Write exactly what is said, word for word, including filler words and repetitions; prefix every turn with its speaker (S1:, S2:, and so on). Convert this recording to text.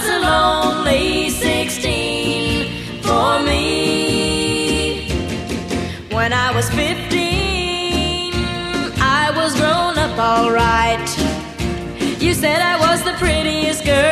S1: That's a lonely sixteen for me. When I was fifteen, I was grown up all right. You said I was the prettiest girl